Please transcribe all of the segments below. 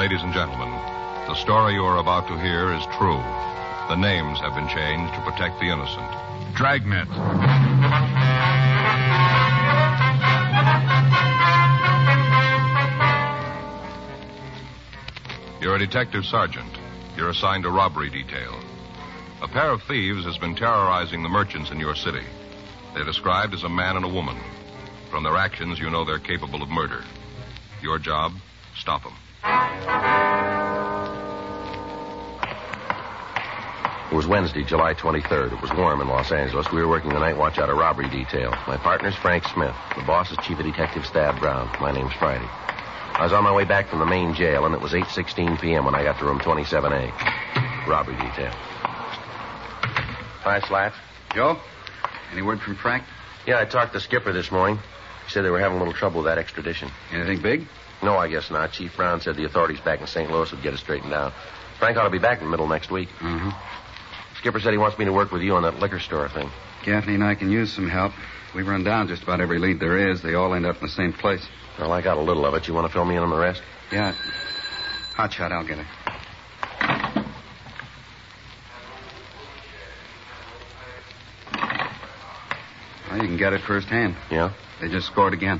Ladies and gentlemen, the story you are about to hear is true. The names have been changed to protect the innocent. Dragnet. You're a detective sergeant. You're assigned to robbery detail. A pair of thieves has been terrorizing the merchants in your city. They're described as a man and a woman. From their actions, you know they're capable of murder. Your job, stop them. It was Wednesday, July 23rd. It was warm in Los Angeles. We were working the night watch out of robbery detail. My partner's Frank Smith. The boss is Chief of Detective Stab Brown. My name's Friday. I was on my way back from the main jail, and it was 8:16 p.m. when I got to room 27A. Robbery detail. Hi, Slats. Joe? Any word from Frank? Yeah, I talked to Skipper this morning. He said they were having a little trouble with that extradition. Anything big? No, I guess not. Chief Brown said the authorities back in St. Louis would get it straightened out. Frank ought to be back in the middle of next week. Mm-hmm. Skipper said he wants me to work with you on that liquor store thing. Gaffney and I can use some help. We've run down just about every lead there is. They all end up in the same place. Well, I got a little of it. You want to fill me in on the rest? Yeah. Hot shot, I'll get it. Well, you can get it firsthand. Yeah? They just scored again.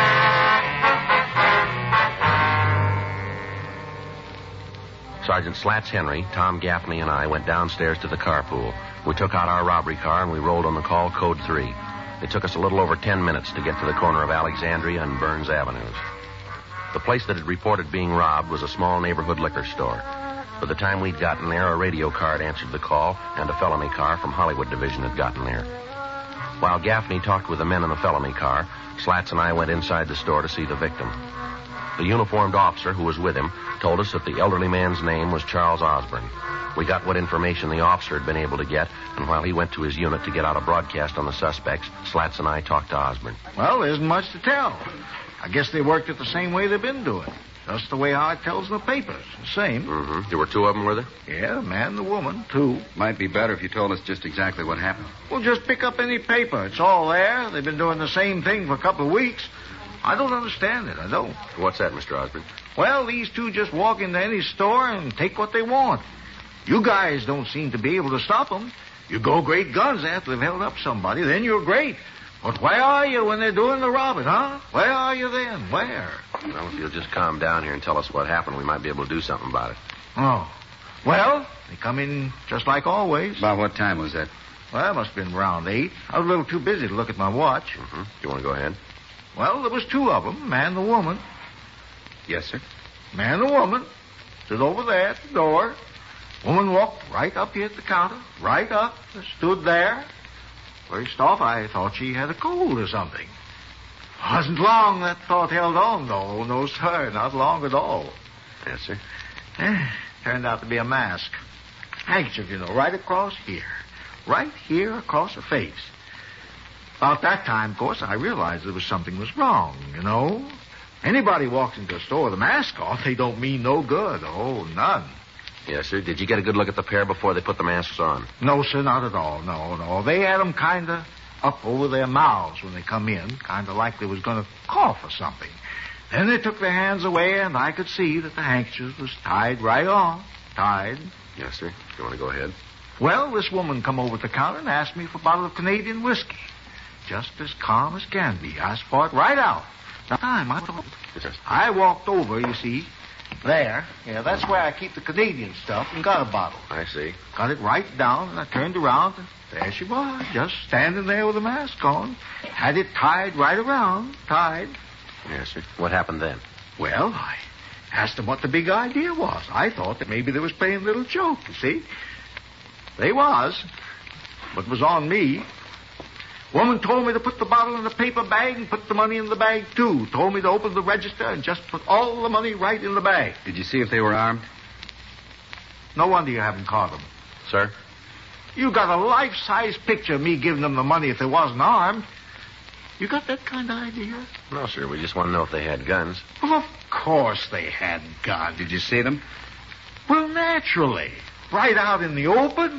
Sergeant Slats Henry, Tom Gaffney, and I went downstairs to the carpool. We took out our robbery car and we rolled on the call code 3. It took us a little over 10 minutes to get to the corner of Alexandria and Burns Avenues. The place that had reported being robbed was a small neighborhood liquor store. By the time we'd gotten there, a radio card answered the call, and a felony car from Hollywood Division had gotten there. While Gaffney talked with the men in the felony car, Slats and I went inside the store to see the victim. The uniformed officer who was with him told us that the elderly man's name was Charles Osborne. We got what information the officer had been able to get, and while he went to his unit to get out a broadcast on the suspects, Slats and I talked to Osborne. Well, there isn't much to tell. I guess they worked it the same way they've been doing. Just the way Hart tells in the papers. The same. Mm-hmm. There were two of them, were there? Yeah, the man and the woman, two. Might be better if you told us just exactly what happened. Well, just pick up any paper. It's all there. They've been doing the same thing for a couple of weeks. I don't understand it. I don't. What's that, Mr. Osborne? Well, these two just walk into any store and take what they want. You guys don't seem to be able to stop them. You go great guns after they've held up somebody, then you're great. But where are you when they're doing the robbing, huh? Where are you then? Where? Well, if you'll just calm down here and tell us what happened, we might be able to do something about it. Oh. Well, they come in just like always. About what time was that? Well, it must have been around 8. I was a little too busy to look at my watch. Mm-hmm. You want to go ahead? Well, there was two of them, man and the woman. Yes, sir. Man and the woman stood over there at the door. Woman walked right up here at the counter, right up, stood there. First off, I thought she had a cold or something. Wasn't long that thought held on, though. No, sir, not long at all. Yes, sir. Turned out to be a mask. Handkerchief, you know, right across here. Right here across her face. About that time, of course, I realized there was something was wrong, you know. Anybody walks into a store with a mask on, they don't mean no good. Oh, none. Yes, sir. Did you get a good look at the pair before they put the masks on? No, sir, not at all. No. They had them kind of up over their mouths when they come in, kind of like they was going to cough or something. Then they took their hands away, and I could see that the handkerchief was tied right on. Tied. Yes, sir. You want to go ahead? Well, this woman come over to the counter and asked me for a bottle of Canadian whiskey. Just as calm as can be. I fought right out. That time I walked over, you see, there. Yeah, that's where I keep the Canadian stuff, and got a bottle. I see. Got it right down, and I turned around, and there she was, just standing there with a mask on. Had it tied right around, tied. Yes, sir. What happened then? Well, I asked them what the big idea was. I thought that maybe they was playing a little joke, you see. They was, but it was on me. Woman told me to put the bottle in the paper bag and put the money in the bag, too. Told me to open the register and just put all the money right in the bag. Did you see if they were armed? No wonder you haven't caught them. Sir? You got a life-size picture of me giving them the money if they wasn't armed. You got that kind of idea? No, sir. We just want to know if they had guns. Well, of course they had guns. Did you see them? Well, naturally. Right out in the open?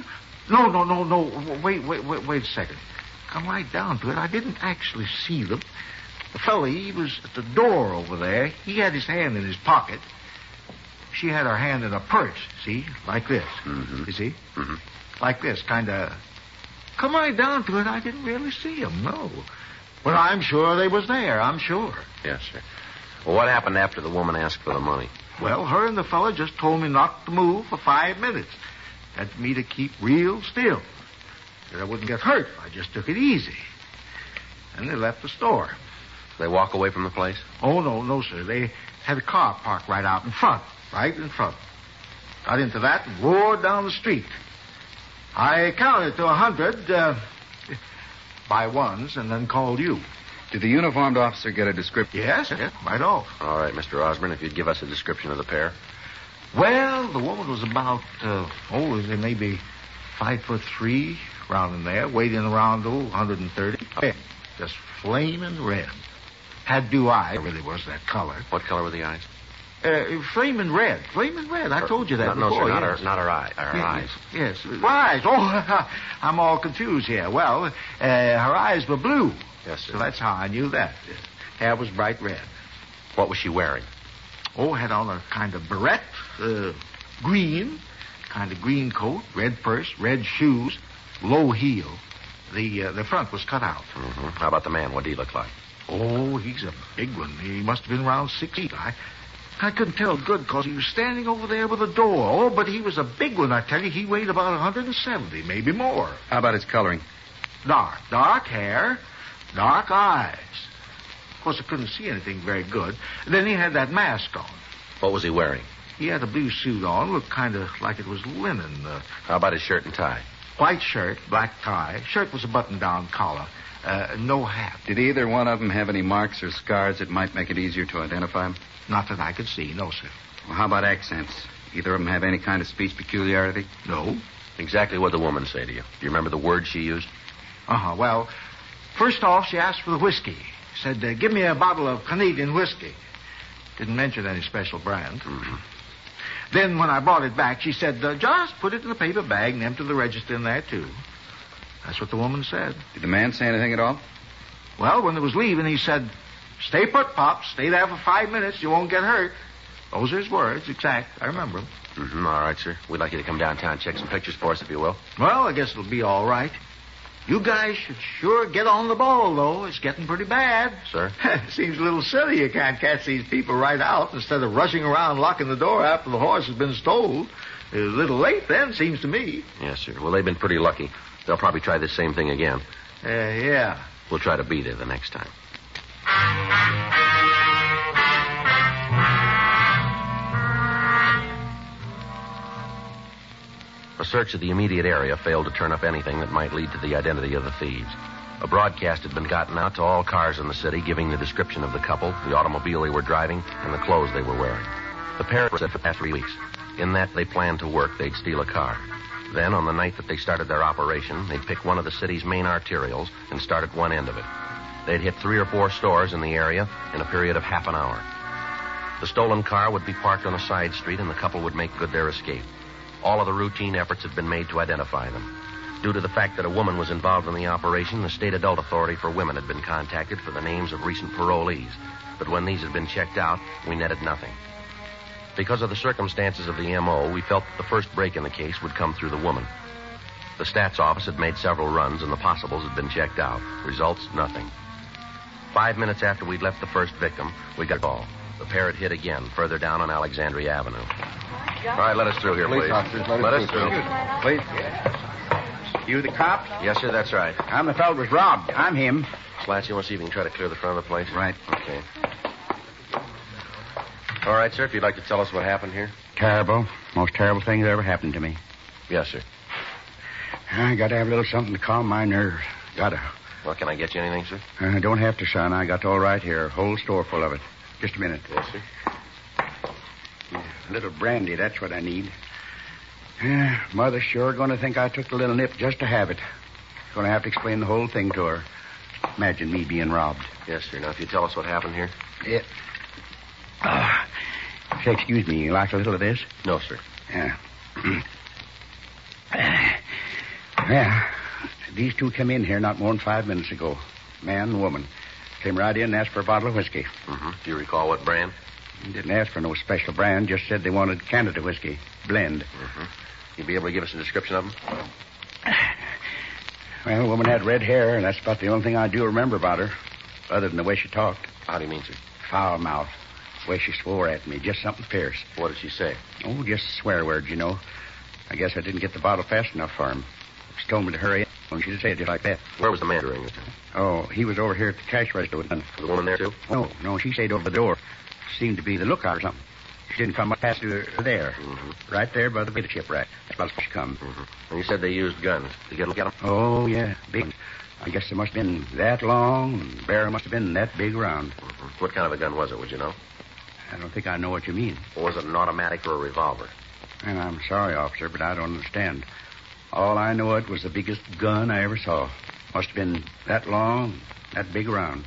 No. Wait a second. Come right down to it. I didn't actually see them. The fella, he was at the door over there. He had his hand in his pocket. she had her hand in a purse, see? Like this. Mm-hmm. You see? Mm-hmm. Like this, kind of. Come right down to it, I didn't really see them, no. But I'm sure they was there, I'm sure. Yes, sir. Well, what happened after the woman asked for the money? Well, her and the fella just told me not to move for 5 minutes. Had me to keep real still. That I wouldn't get hurt if I just took it easy. And they left the store. They walk away from the place? Oh, no, sir. They had a car parked right out in front. Right in front. Got into that and roared down the street. I counted to 100 by ones and then called you. Did the uniformed officer get a description? Yes, right off. All right, Mr. Osborne, if you'd give us a description of the pair. Well, the woman was about, maybe 5'3", around in there, weighing around 130. Just flaming red. Had blue eyes. Really was that color. What color were the eyes? Flaming red. Flaming red. I told you that before. No, sir, yes. not her eye. Her eyes. Yes. Her eyes. Oh, I'm all confused here. Well, her eyes were blue. Yes, sir. So that's how I knew that. Hair was bright red. What was she wearing? Oh, had on a kind of beret, green, kind of green coat, red purse, red shoes, low heel. The front was cut out. Mm-hmm. How about the man? What did he look like? Oh, he's a big one. He must have been around 6 feet. I couldn't tell good because he was standing over there with the door. Oh, but he was a big one, I tell you. He weighed about 170, maybe more. How about his coloring? Dark hair, dark eyes. Of course, I couldn't see anything very good. Then he had that mask on. What was he wearing? He had a blue suit on, looked kind of like it was linen. How about his shirt and tie? White shirt, black tie. Shirt was a button-down collar. No hat. Did either one of them have any marks or scars that might make it easier to identify them? Not that I could see, no, sir. Well, how about accents? Either of them have any kind of speech peculiarity? No. Exactly what did the woman say to you? Do you remember the words she used? Well, first off, she asked for the whiskey. Said, give me a bottle of Canadian whiskey. Didn't mention any special brand. Mm-hmm. Then when I brought it back, she said, just put it in a paper bag and empty the register in there, too. That's what the woman said. Did the man say anything at all? Well, when they was leaving, he said, stay put, Pop. Stay there for 5 minutes. You won't get hurt. Those are his words, exact. I remember them. Mm-hmm. All right, sir. We'd like you to come downtown and check some pictures for us, if you will. Well, I guess it'll be all right. You guys should sure get on the ball, though. It's getting pretty bad. Sir? Seems a little silly you can't catch these people right out instead of rushing around locking the door after the horse has been stole. It's a little late then, seems to me. Yes, sir. Well, they've been pretty lucky. They'll probably try this same thing again. Yeah. We'll try to beat it the next time. A search of the immediate area failed to turn up anything that might lead to the identity of the thieves. A broadcast had been gotten out to all cars in the city giving the description of the couple, the automobile they were driving, and the clothes they were wearing. The pair was there for the past 3 weeks. In that, they planned to work. They'd steal a car. Then, on the night that they started their operation, they'd pick one of the city's main arterials and start at one end of it. They'd hit 3 or 4 stores in the area in a period of half an hour. The stolen car would be parked on a side street, and the couple would make good their escape. All of the routine efforts had been made to identify them. Due to the fact that a woman was involved in the operation, the State Adult Authority for Women had been contacted for the names of recent parolees. But when these had been checked out, we netted nothing. Because of the circumstances of the M.O., we felt that the first break in the case would come through the woman. The stats office had made several runs, and the possibles had been checked out. Results, nothing. 5 minutes after we'd left the first victim, we got a call. The pair had hit again, further down on Alexandria Avenue. All right, let us through here, please. Officers, let us through. Please. You the cop? Yes, sir, that's right. I'm the fellow who was robbed. I'm him. Slats, you want to see if you can try to clear the front of the place? Right. Okay. All right, sir, if you'd like to tell us what happened here. Terrible. Most terrible thing that ever happened to me. Yes, sir. I got to have a little something to calm my nerves. Gotta. Well, can I get you anything, sir? Don't have to, son. I got all right here. Whole store full of it. Just a minute. Yes, sir. A little brandy, that's what I need. Mother's sure going to think I took the little nip just to have it. Going to have to explain the whole thing to her. Imagine me being robbed. Yes, sir. Now, if you tell us what happened here. Yeah. Say, excuse me, you like a little of this? No, sir. Yeah. Yeah. These two came in here not more than 5 minutes ago. Man and woman. Came right in and asked for a bottle of whiskey. Mm-hmm. Do you recall what brand? He didn't ask for no special brand, just said they wanted Canada whiskey. Blend. Mm-hmm. You'd be able to give us a description of them? Well, the woman had red hair, and that's about the only thing I do remember about her, other than the way she talked. How do you mean, sir? Foul mouth. The way she swore at me, just something fierce. What did she say? Oh, just swear words, you know. I guess I didn't get the bottle fast enough for him. She told me to hurry up, and she did say it just like that. Where was the man during the time? Oh, he was over here at the cash register with him. Was the woman there, too? No, she stayed over the door. Seemed to be the lookout or something. She didn't come past her there. Mm-hmm. Right there by the potato chip rack. That's about as she come. Mm-hmm. And you said they used guns. Did you get a look at them? Oh, yeah, big ones. I guess they must have been that long, and the barrel must have been that big around. Mm-hmm. What kind of a gun was it, would you know? I don't think I know what you mean. Or was it an automatic or a revolver? And I'm sorry, officer, but I don't understand. All I know it was the biggest gun I ever saw. Must have been that long, that big around.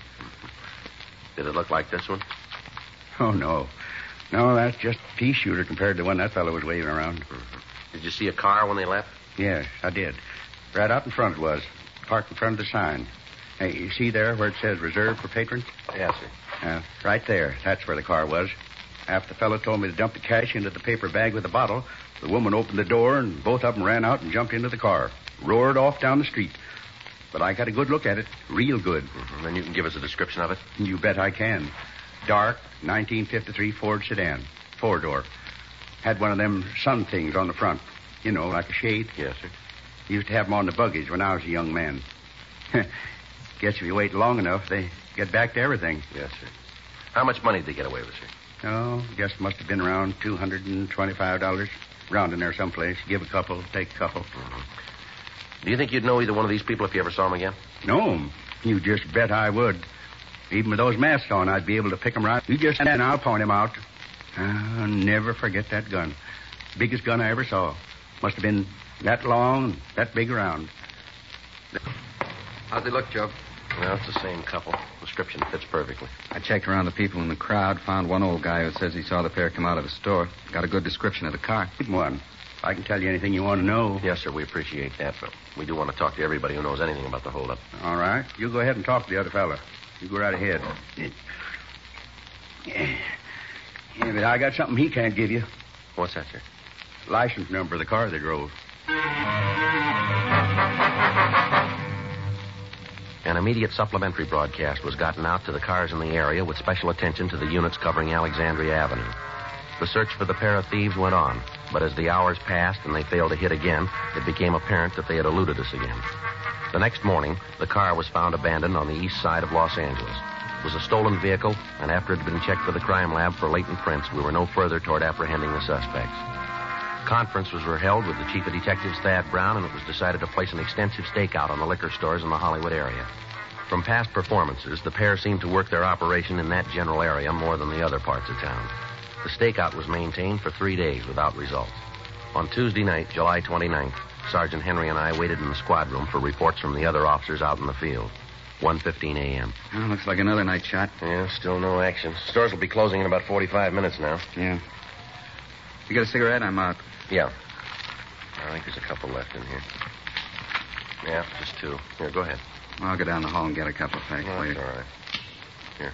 Did it look like this one? Oh, no. No, that's just a pea shooter compared to the one that fellow was waving around. Mm-hmm. Did you see a car when they left? Yes, I did. Right out in front it was. Parked in front of the sign. Hey, you see there where it says reserved for patrons? Yes, sir. Right there. That's where the car was. After the fellow told me to dump the cash into the paper bag with the bottle, the woman opened the door, and both of them ran out and jumped into the car. Roared off down the street. But I got a good look at it. Real good. Mm-hmm. Then you can give us a description of it? You bet I can. Dark, 1953 Ford sedan. Four-door. Had one of them sun things on the front. You know, like a shade. Yes, sir. Used to have them on the buggies when I was a young man. Guess if you wait long enough, they get back to everything. Yes, sir. How much money did they get away with, sir? Oh, guess it must have been around $225. Round in there someplace. Give a couple, take a couple. Mm-hmm. Do you think you'd know either one of these people if you ever saw them again? No, you just bet I would. Even with those masks on, I'd be able to pick them right. You just stand and I'll point him out. I'll never forget that gun. Biggest gun I ever saw. Must have been that long, that big around. How's he look, Joe? Well, it's the same couple. Description fits perfectly. I checked around the people in the crowd, found one old guy who says he saw the pair come out of the store. Got a good description of the car. Good one. I can tell you anything you want to know. Yes, sir, we appreciate that, but we do want to talk to everybody who knows anything about the holdup. All right. You go ahead and talk to the other fella. You go right ahead. Yeah, but I got something he can't give you. What's that, sir? License number of the car they drove. An immediate supplementary broadcast was gotten out to the cars in the area with special attention to the units covering Alexandria Avenue. The search for the pair of thieves went on, but as the hours passed and they failed to hit again, it became apparent that they had eluded us again. The next morning, the car was found abandoned on the east side of Los Angeles. It was a stolen vehicle, and after it had been checked for the crime lab for latent prints, we were no further toward apprehending the suspects. Conferences were held with the chief of detectives, Thad Brown, and it was decided to place an extensive stakeout on the liquor stores in the Hollywood area. From past performances, the pair seemed to work their operation in that general area more than the other parts of town. The stakeout was maintained for 3 days without results. On Tuesday night, July 29th, Sergeant Henry and I waited in the squad room for reports from the other officers out in the field. 1:15 a.m. Oh, looks like another night shot. Yeah, still no action. Stores will be closing in about 45 minutes now. Yeah. You got a cigarette? I'm out. Yeah. I think there's a couple left in here. Yeah, just two. Here, go ahead. I'll go down the hall and get a couple packs Oh, for you. that's all right. Here.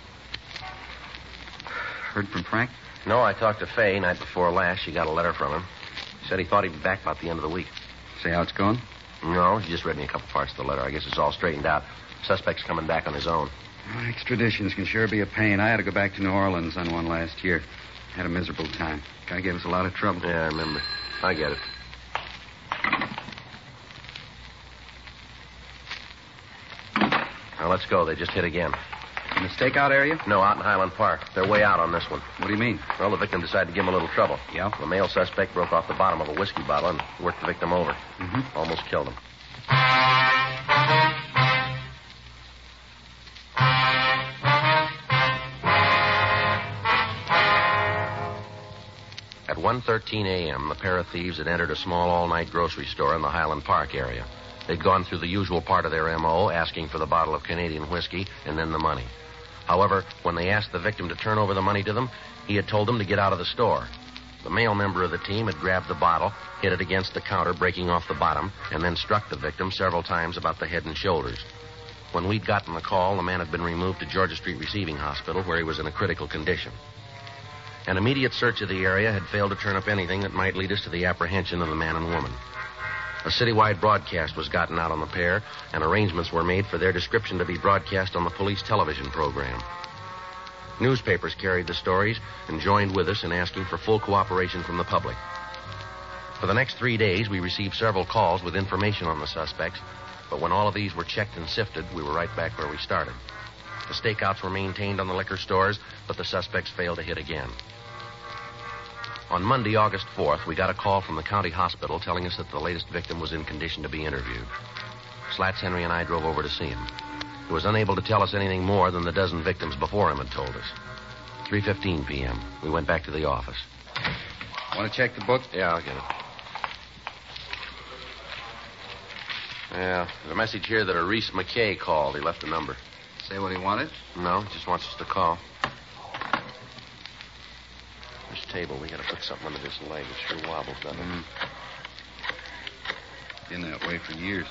Heard from Frank? No, I talked to Fay night before last. She got a letter from him. Said he thought he'd be back about the end of the week. See how it's going? No, he just read me a couple parts of the letter. I guess it's all straightened out. Suspect's coming back on his own. Well, extraditions can sure be a pain. I had to go back to New Orleans on one last year. Had a miserable time. Guy gave us a lot of trouble. Yeah, I remember. I get it. Now, let's go. They just hit again. In the stakeout area? No, out in Highland Park. They're way out on this one. What do you mean? Well, the victim decided to give him a little trouble. Yeah? The male suspect broke off the bottom of a whiskey bottle and worked the victim over. Mm-hmm. Almost killed him. At 1:13 a.m., the pair of thieves had entered a small all-night grocery store in the Highland Park area. They'd gone through the usual part of their M.O., asking for the bottle of Canadian whiskey and then the money. However, when they asked the victim to turn over the money to them, he had told them to get out of the store. The male member of the team had grabbed the bottle, hit it against the counter, breaking off the bottom, and then struck the victim several times about the head and shoulders. When we'd gotten the call, the man had been removed to Georgia Street Receiving Hospital, where he was in a critical condition. An immediate search of the area had failed to turn up anything that might lead us to the apprehension of the man and woman. A citywide broadcast was gotten out on the pair, and arrangements were made for their description to be broadcast on the police television program. Newspapers carried the stories and joined with us in asking for full cooperation from the public. For the next 3 days, we received several calls with information on the suspects, but when all of these were checked and sifted, we were right back where we started. The stakeouts were maintained on the liquor stores, but the suspects failed to hit again. On Monday, August 4th, we got a call from the county hospital telling us that the latest victim was in condition to be interviewed. Slats Henry and I drove over to see him. He was unable to tell us anything more than the dozen victims before him had told us. 3:15 p.m. We went back to the office. Want to check the book? Yeah, I'll get it. Yeah, there's a message here that a Reese McKay called. He left a number. Say what he wanted? No, he just wants us to call. This table, we gotta put something under this leg. It sure wobbles, doesn't it? Mm-hmm. Been that way for years.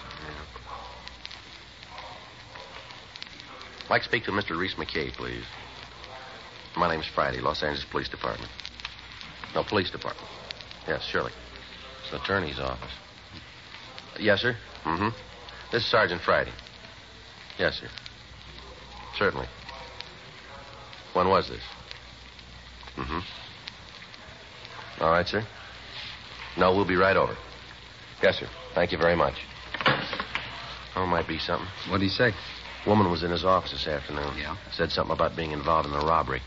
I'd like to speak to Mr. Reese McKay, please. My name's Friday, Los Angeles Police Department. No, Police Department. Yes, surely. It's the attorney's office. Yes, sir? Mm-hmm. This is Sergeant Friday. Yes, sir. Certainly. When was this? Mm-hmm. All right, sir. No, we'll be right over. Yes, sir. Thank you very much. Oh, might be something. What'd he say? Woman was in his office this afternoon. Yeah? Said something about being involved in a robbery.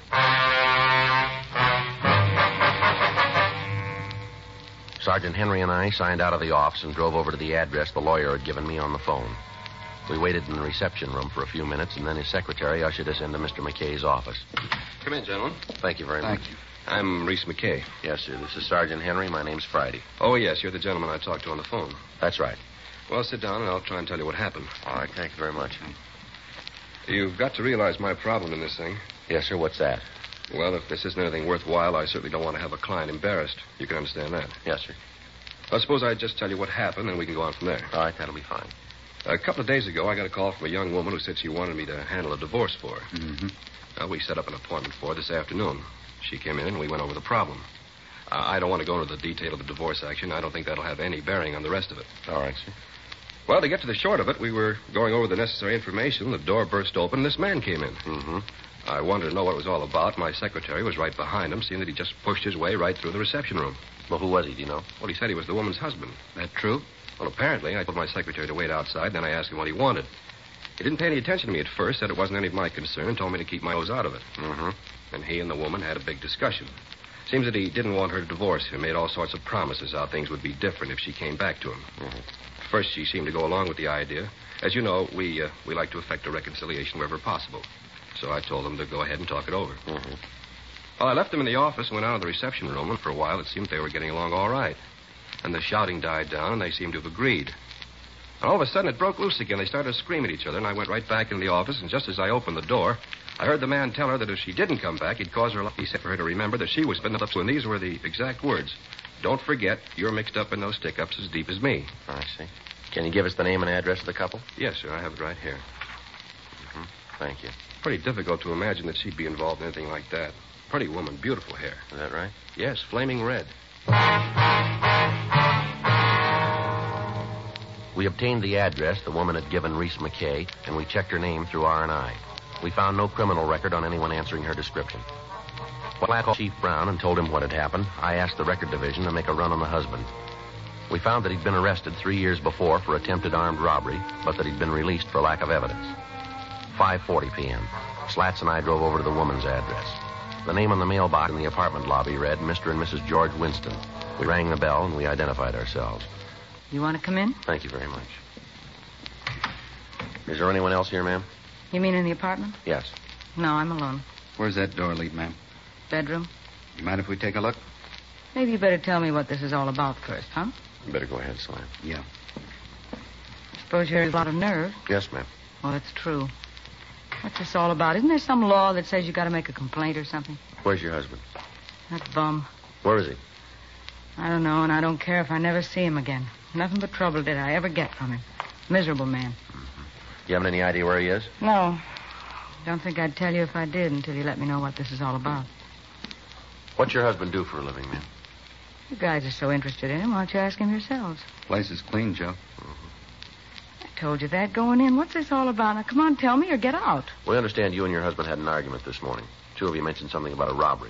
Sergeant Henry and I signed out of the office and drove over to the address the lawyer had given me on the phone. We waited in the reception room for a few minutes, and then his secretary ushered us into Mr. McKay's office. Come in, gentlemen. Thank you very much. Thank you. I'm Reese McKay. Yes, sir. This is Sergeant Henry. My name's Friday. Oh, yes, you're the gentleman I talked to on the phone. That's right. Well, sit down, and I'll try and tell you what happened. All right. Thank you very much. You've got to realize my problem in this thing. Yes, sir. What's that? Well, if this isn't anything worthwhile, I certainly don't want to have a client embarrassed. You can understand that. Yes, sir. I suppose I'd just tell you what happened, and we can go on from there. All right. That'll be fine. A couple of days ago, I got a call from a young woman who said she wanted me to handle a divorce for her. Mm-hmm. We set up an appointment for her this afternoon. She came in, and we went over the problem. I don't want to go into the detail of the divorce action. I don't think that'll have any bearing on the rest of it. All right, sir. Well, to get to the short of it, we were going over the necessary information. The door burst open, and this man came in. Mm-hmm. I wanted to know what it was all about. My secretary was right behind him, seeing that he just pushed his way right through the reception room. Well, who was he, do you know? Well, he said he was the woman's husband. That true? Well, apparently, I told my secretary to wait outside, then I asked him what he wanted. He didn't pay any attention to me at first, said it wasn't any of my concern, told me to keep my nose out of it. Mm-hmm. And he and the woman had a big discussion. Seems that he didn't want her to divorce him, made all sorts of promises how things would be different if she came back to him. Mm-hmm. First, she seemed to go along with the idea. As you know, we like to effect a reconciliation wherever possible. So I told them to go ahead and talk it over. Mm-hmm. Well, I left them in the office and went out of the reception room, and for a while it seemed they were getting along all right. And the shouting died down, and they seemed to have agreed. And all of a sudden, it broke loose again. They started to scream at each other, and I went right back into the office, and just as I opened the door, I heard the man tell her that if she didn't come back, he'd cause her... He said for her to remember that she was been up to, and these were the exact words. Don't forget, you're mixed up in those stick-ups as deep as me. I see. Can you give us the name and address of the couple? Yes, sir, I have it right here. Mm-hmm. Thank you. Pretty difficult to imagine that she'd be involved in anything like that. Pretty woman, beautiful hair. Is that right? Yes, flaming red. We obtained the address the woman had given Reese McKay, and we checked her name through R&I. We found no criminal record on anyone answering her description. When I called Chief Brown and told him what had happened, I asked the record division to make a run on the husband. We found that he'd been arrested 3 years before for attempted armed robbery, but that he'd been released for lack of evidence. 5:40 p.m. Slats and I drove over to the woman's address. The name on the mailbox in the apartment lobby read Mr. and Mrs. George Winston. We rang the bell, and we identified ourselves. You want to come in? Thank you very much. Is there anyone else here, ma'am? You mean in the apartment? Yes. No, I'm alone. Where's that door lead, ma'am? Bedroom? You mind if we take a look? Maybe you better tell me what this is all about first, huh? You better go ahead, Slam. Yeah. Suppose you have a lot of nerve. Yes, ma'am. Well, it's true. What's this all about? Isn't there some law that says you got to make a complaint or something? Where's your husband? That bum. Where is he? I don't know, and I don't care if I never see him again. Nothing but trouble did I ever get from him. Miserable man. Mm-hmm. You haven't any idea where he is? No. Don't think I'd tell you if I did until you let me know what this is all about. What's your husband do for a living, man? You guys are so interested in him. Why don't you ask him yourselves? Place is clean, Joe. I told you that going in. What's this all about? Now, come on, tell me or get out. We understand you and your husband had an argument this morning. Two of you mentioned something about a robbery.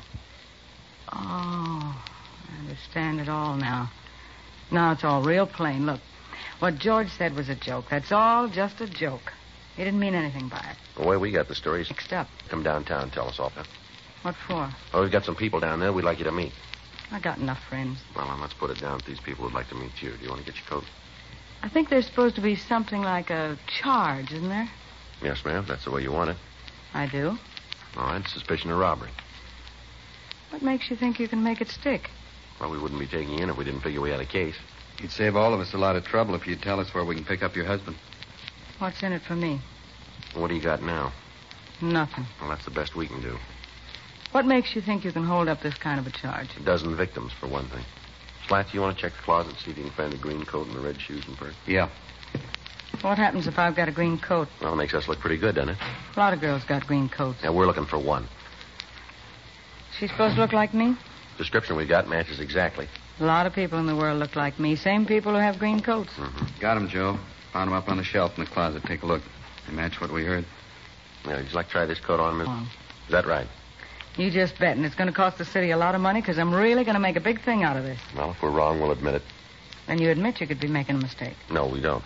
Oh, I understand it all now. Now it's all real plain. Look, what George said was a joke. That's all just a joke. He didn't mean anything by it. The way we got the story is Mixed up. come downtown and tell us all that. What for? Oh, we've got some people down there we'd like you to meet. I got enough friends. Well, then let's put it down that these people would like to meet you. Do you want to get your coat? I think there's supposed to be something like a charge, isn't there? Yes, ma'am. That's the way you want it. I do. All right. Suspicion of robbery. What makes you think you can make it stick? Well, we wouldn't be taking you in if we didn't figure we had a case. You'd save all of us a lot of trouble if you'd tell us where we can pick up your husband. What's in it for me? What do you got now? Nothing. Well, that's the best we can do. What makes you think you can hold up this kind of a charge? A dozen victims, for one thing. Slats, you want to check the closet, see if you can find the green coat and the red shoes and purse? Yeah. What happens if I've got a green coat? Well, it makes us look pretty good, doesn't it? A lot of girls got green coats. Yeah, we're looking for one. She's supposed to look like me? Description we got matches exactly. A lot of people in the world look like me. Same people who have green coats. Got him, Joe. Found him up on the shelf in the closet. Take a look. They match what we heard. Yeah, would you like to try this coat on, Miss? Oh. Is that right? You just bet, and it's going to cost the city a lot of money because I'm really going to make a big thing out of this. Well, if we're wrong, we'll admit it. Then you admit you could be making a mistake. No, we don't.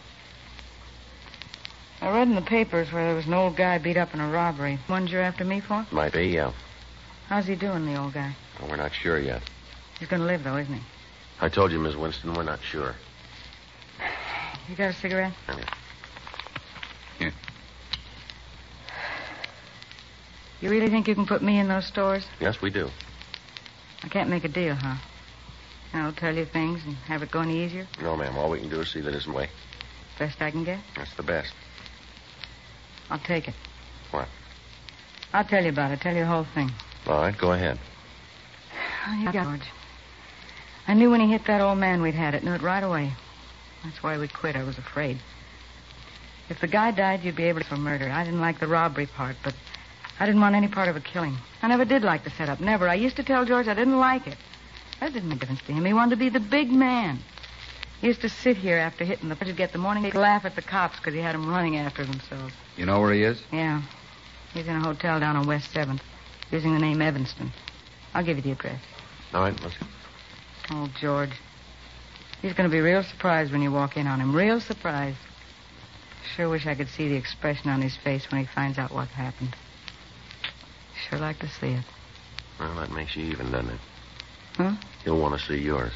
I read in the papers where there was an old guy beat up in a robbery. One you're after me for? Might be, yeah. How's he doing, the old guy? Well, we're not sure yet. He's going to live, though, isn't he? I told you, Miss Winston, we're not sure. You got a cigarette? Here. You really think you can put me in those stores? Yes, we do. I can't make a deal, huh? I'll tell you things and have it go any easier? No, ma'am. All we can do is see that isn't way. Best I can get? That's the best. I'll take it. What? I'll tell you about it. Tell you the whole thing. All right, go ahead. Oh, you got George. I knew when he hit that old man we'd had it. Knew it right away. That's why we quit. I was afraid. If the guy died, you'd be able to for murder. I didn't like the robbery part, but I didn't want any part of a killing. I never did like the setup. Never. I used to tell George I didn't like it. That didn't make a difference to him. He wanted to be the big man. He used to sit here after hitting the... He'd get the morning... He'd laugh at the cops because he had them running after themselves. You know where he is? Yeah. He's in a hotel down on West 7th, using the name Evanston. I'll give you the address. All right, let's go. Oh, George. He's going to be real surprised when you walk in on him. Real surprised. Sure wish I could see the expression on his face when he finds out what happened. Sure like to see it. Well, that makes you even, doesn't it? Huh? He'll want to see yours.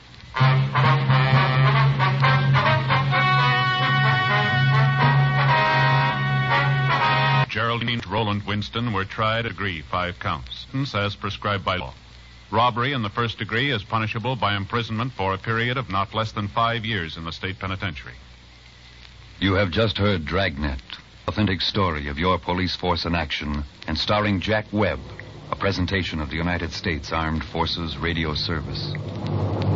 Geraldine and Roland Winston were tried at degree 5 counts, as prescribed by law. Robbery in the first degree is punishable by imprisonment for a period of not less than 5 years in the state penitentiary. You have just heard Dragnet, authentic story of your police force in action, and starring Jack Webb, a presentation of the United States Armed Forces Radio Service.